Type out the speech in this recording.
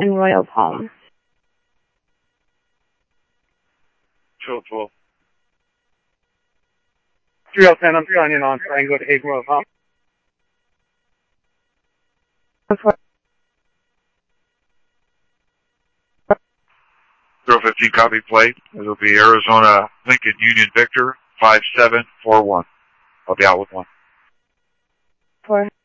and Royal Palm. 212. 310, I'm trying in on Triangle to 8 Royal Palm. 015 copy plate. It'll be Arizona Lincoln Union Victor 5741. I'll be out with one. 4.